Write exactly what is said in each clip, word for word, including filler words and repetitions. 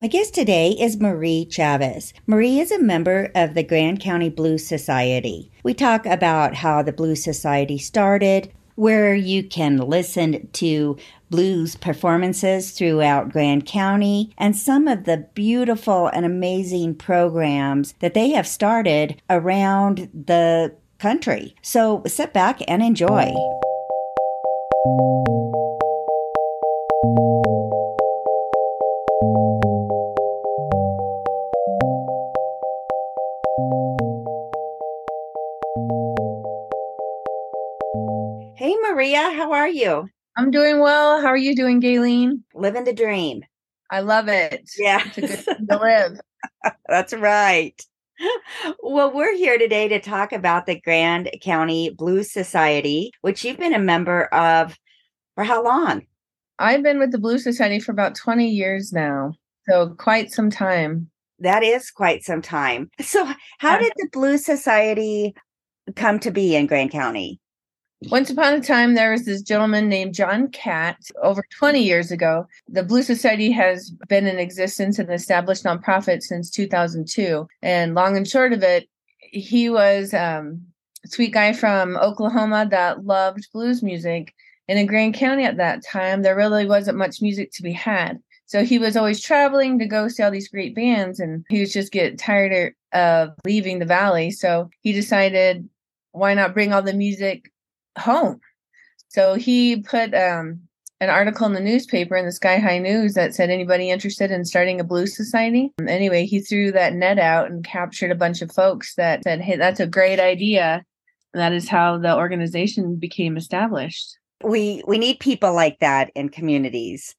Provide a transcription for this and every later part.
My guest today is Marie Chavez. Marie is a member of the Grand County Blues Society. We talk about how the Blues Society started, where you can listen to blues performances throughout Grand County, and some of the beautiful and amazing programs that they have started around the country. So sit back and enjoy. Hey, Maria, how are you? I'm doing well. How are you doing, Gayleen? Living the dream. I love it. Yeah. It's a good thing to live. That's right. Well, we're here today to talk about the Grand County Blues Society, which you've been a member of for how long? I've been with the Blues Society for about twenty years now, so quite some time. That is quite some time. So how did the Blues Society come to be in Grand County? Once upon a time, there was this gentleman named John Catt. Over twenty years ago, the Blues Society has been in existence and established nonprofit since two thousand two. And long and short of it, he was um, a sweet guy from Oklahoma that loved blues music. And in Grand County at that time, there really wasn't much music to be had. So he was always traveling to go see all these great bands, and he was just getting tired of leaving the valley. So he decided, why not bring all the music home? So he put um, an article in the newspaper in the Sky High News that said, anybody interested in starting a blues society? Anyway, he threw that net out and captured a bunch of folks that said, hey, that's a great idea. And that is how the organization became established. We we need people like that in communities.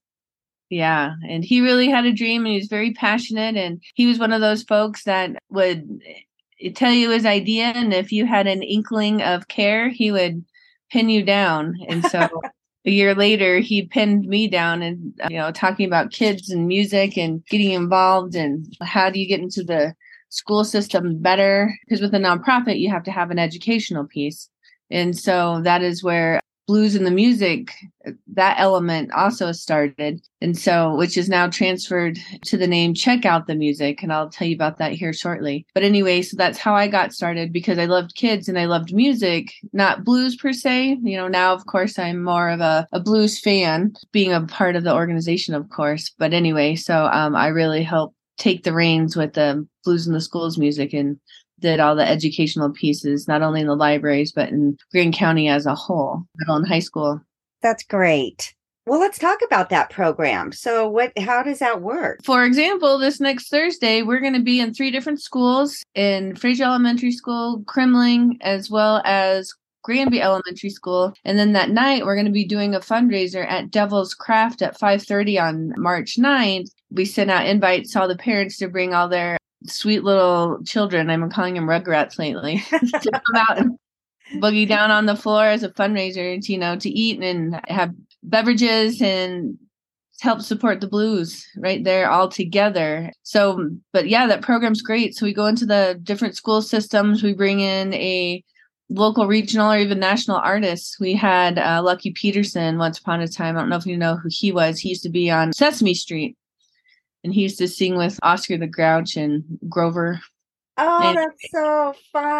Yeah. And he really had a dream, and he was very passionate. And he was one of those folks that would tell you his idea. And if you had an inkling of care, he would pin you down. And so a year later, he pinned me down and, you know, talking about kids and music and getting involved and how do you get into the school system better? Because with a nonprofit, you have to have an educational piece. And so that is where blues and the music, that element also started. And so, which is now transferred to the name Check Out the Music. And I'll tell you about that here shortly. But anyway, so that's how I got started, because I loved kids and I loved music, not blues per se. You know, now, of course, I'm more of a, a blues fan, being a part of the organization, of course. But anyway, so um, I really helped take the reins with the blues in the schools music and did all the educational pieces, not only in the libraries, but in Grand County as a whole, middle and high school. That's great. Well, let's talk about that program. So what, how does that work? For example, this next Thursday, we're going to be in three different schools, in Fraser Elementary School, Kremling, as well as Granby Elementary School. And then that night, we're going to be doing a fundraiser at Devil's Craft at five thirty on March ninth. We sent out invites to all the parents to bring all their sweet little children, I'm calling them Rugrats lately, to come out and boogie down on the floor as a fundraiser, to, you know, to eat and have beverages and help support the blues right there all together. So, but yeah, that program's great. So we go into the different school systems. We bring in a local, regional, or even national artists. We had uh, Lucky Peterson once upon a time. I don't know if you know who he was. He used to be on Sesame Street. And he used to sing with Oscar the Grouch and Grover. Oh, and, that's so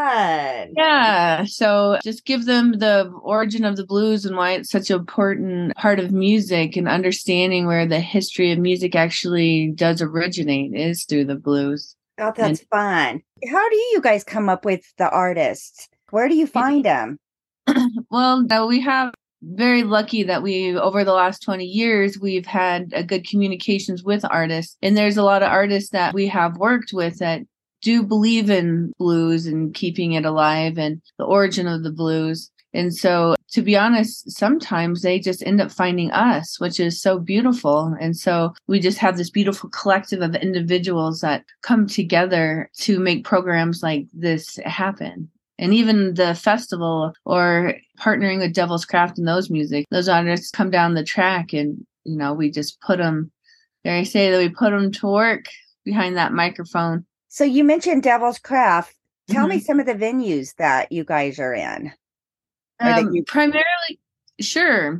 fun. Yeah. So just give them the origin of the blues and why it's such an important part of music, and understanding where the history of music actually does originate is through the blues. Oh, that's and, fun. How do you guys come up with the artists? Where do you find them? Well, no, we have very lucky that we, over the last twenty years, we've had a good communications with artists. And there's a lot of artists that we have worked with that do believe in blues and keeping it alive and the origin of the blues. And so, to be honest, sometimes they just end up finding us, which is so beautiful. And so we just have this beautiful collective of individuals that come together to make programs like this happen. And even the festival or partnering with Devil's Craft and those music, those artists come down the track, and, you know, we just put them, dare I say that we put them to work behind that microphone. So you mentioned Devil's Craft. Tell Mm-hmm. me some of the venues that you guys are in. Um, you- primarily, sure.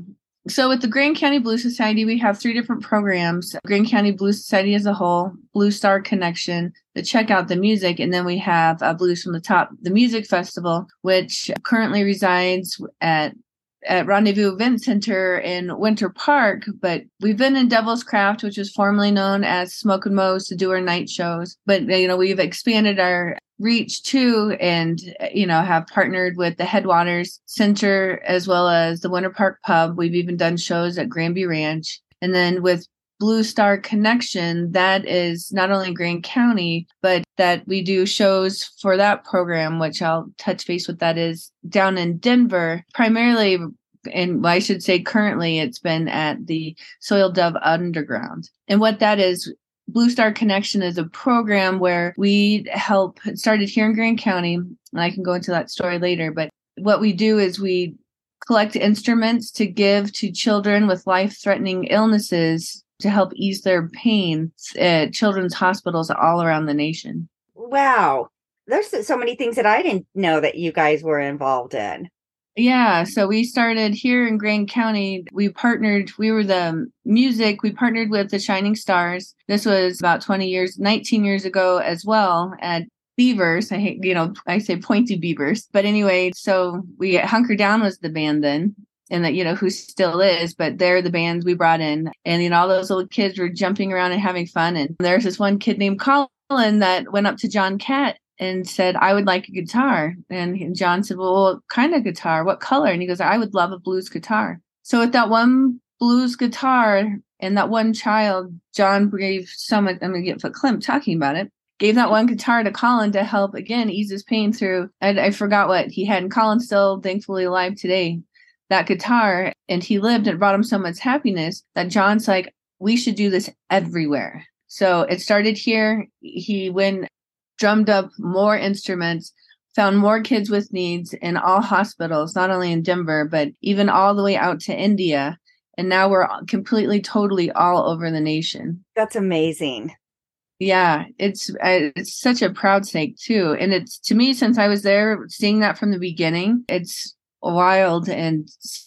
So with the Grand County Blues Society, we have three different programs. Grand County Blues Society as a whole, Blue Star Connection, the Check Out the Music, and then we have uh, Blues from the Top, the Music Festival, which currently resides at at Rendezvous Event Center in Winter Park, but we've been in Devil's Craft, which was formerly known as Smoke and Mo's, to do our night shows. But, you know, we've expanded our reach too, and, you know, have partnered with the Headwaters Center as well as the Winter Park Pub. We've even done shows at Granby Ranch. And then with Blue Star Connection, that is not only Grand County, but that we do shows for that program, which I'll touch base with, that is down in Denver, primarily, and I should say currently it's been at the Soil Dove Underground. And what that is, Blue Star Connection is a program where we help, it started here in Grand County, and I can go into that story later, but what we do is we collect instruments to give to children with life-threatening illnesses to help ease their pain at children's hospitals all around the nation. Wow. There's so many things that I didn't know that you guys were involved in. Yeah. So we started here in Grand County. We partnered, we were the music, we partnered with the Shining Stars. This was about twenty years, nineteen years ago as well at Beavers. I hate, you know, I say Pointy Beavers. But anyway, so we, Hunker Down was the band then. And that, you know, who still is, but they're the bands we brought in. And, you know, all those little kids were jumping around and having fun. And there's this one kid named Colin that went up to John Catt and said, I would like a guitar. And John said, well, what kind of guitar? What color? And he goes, I would love a blues guitar. So with that one blues guitar and that one child, John gave so much, I'm going to get verklempt talking about it, gave that one guitar to Colin to help, again, ease his pain through. I, I forgot what he had. And Colin's still thankfully alive today. That guitar, and he lived, and it brought him so much happiness that John's like, we should do this everywhere. So it started here. He went, drummed up more instruments, found more kids with needs in all hospitals, not only in Denver, but even all the way out to India. And now we're completely, totally all over the nation. That's amazing. Yeah, it's uh, it's such a proud stake too. And it's, to me, since I was there, seeing that from the beginning, it's wild and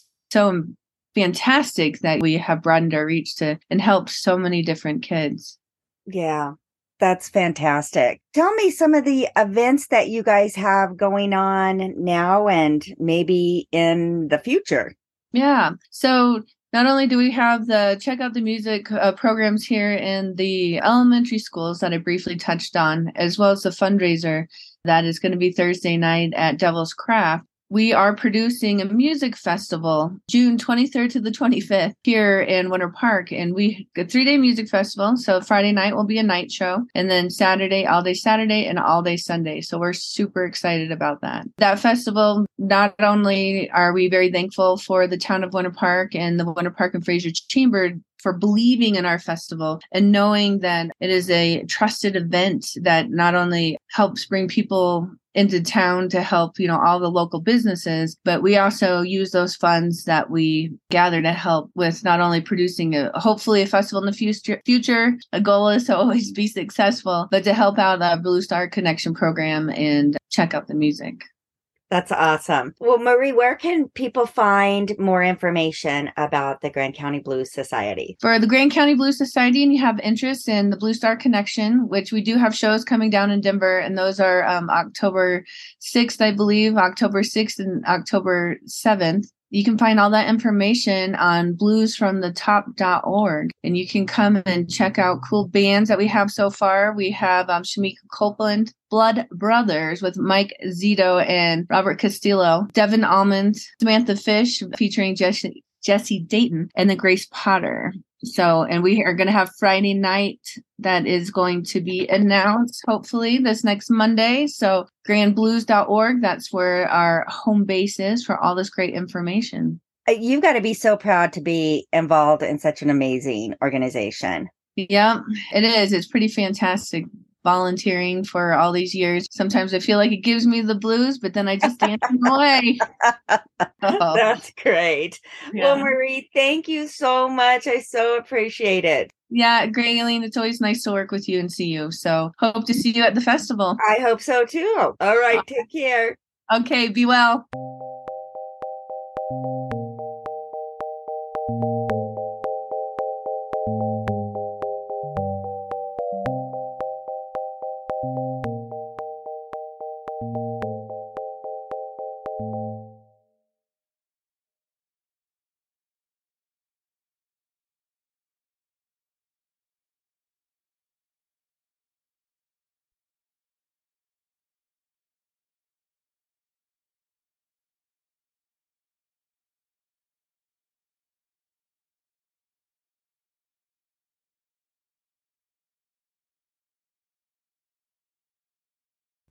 so fantastic that we have broadened our reach to and helped so many different kids. Yeah, that's fantastic. Tell me some of the events that you guys have going on now and maybe in the future. Yeah. So not only do we have the Check Out the Music uh, programs here in the elementary schools that I briefly touched on, as well as the fundraiser that is going to be Thursday night at Devil's Craft. We are producing a music festival June twenty-third to the twenty-fifth here in Winter Park. And we a three-day music festival. So Friday night will be a night show. And then Saturday, all day Saturday and all day Sunday. So we're super excited about that. That festival, not only are we very thankful for the town of Winter Park and the Winter Park and Fraser Chamber for believing in our festival and knowing that it is a trusted event that not only helps bring people into town to help, you know, all the local businesses, but we also use those funds that we gather to help with not only producing a, hopefully a festival in the future, future, a goal is to always be successful, but to help out the Blue Star Connection program and check out the music. That's awesome. Well, Marie, where can people find more information about the Grand County Blues Society? For the Grand County Blues Society, and you have interest in the Blue Star Connection, which we do have shows coming down in Denver, and those are um, October sixth, I believe, October sixth and October seventh. You can find all that information on blues from the top dot org, and you can come and check out cool bands that we have so far. We have um, Shamika Copeland, Blood Brothers with Mike Zito and Robert Castillo, Devin Almond, Samantha Fish featuring Jesse, Jesse Dayton, and then Grace Potter. So, and we are going to have Friday night that is going to be announced, hopefully, this next Monday. So grand blues dot org, that's where our home base is for all this great information. You've got to be so proud to be involved in such an amazing organization. Yeah, it is. It's pretty fantastic. Volunteering for all these years. Sometimes I feel like it gives me the blues, but then I just dance away. Oh. That's great. Yeah. Well, Marie, thank you so much. I so appreciate it. Yeah, Graylene, it's always nice to work with you and see you. So hope to see you at the festival. I hope so too. All right, take care. Okay, be well.